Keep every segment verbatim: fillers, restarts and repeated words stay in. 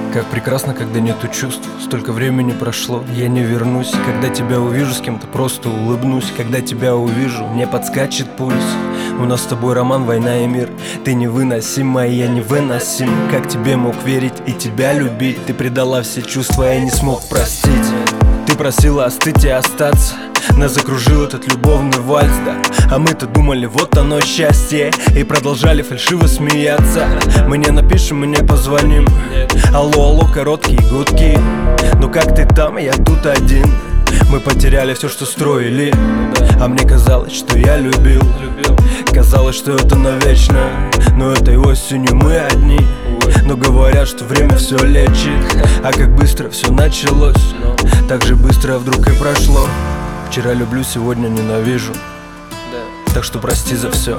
Как прекрасно, когда нету чувств. Столько времени прошло, я не вернусь. Когда тебя увижу, с кем-то просто улыбнусь. Когда тебя увижу, мне подскачет пульс. У нас с тобой роман, война и мир. Ты невыносима, я невыносим. Как тебе мог верить и тебя любить? Ты предала все чувства, я не смог простить. Ты просила остыть и остаться. Нас закружил этот любовный вальс, да. А мы-то думали, вот оно счастье. И продолжали фальшиво смеяться. Мы не напишем, мы не позвоним. Алло, алло, короткие гудки. Ну как ты там, я тут один. Мы потеряли все, что строили. А мне казалось, что я любил. Казалось, что это навечно. Но этой осенью мы одни. Но говорят, что время все лечит. А как быстро все началось, так же быстро вдруг и прошло. Вчера люблю, сегодня ненавижу. Так что прости за все.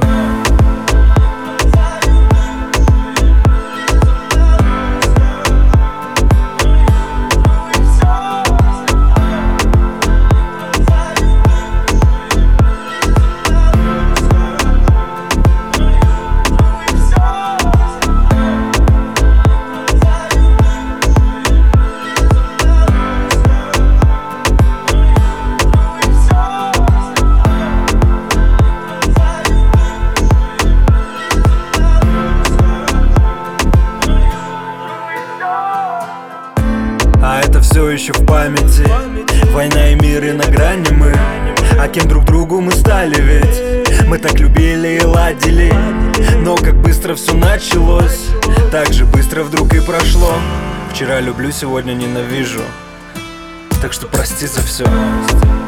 А это все еще в памяти. Война и мир, и на грани мы. А кем друг другу мы стали ведь? Мы так любили и ладили. Но как быстро все началось, так же быстро вдруг и прошло. Вчера люблю, сегодня ненавижу. Так что прости за все.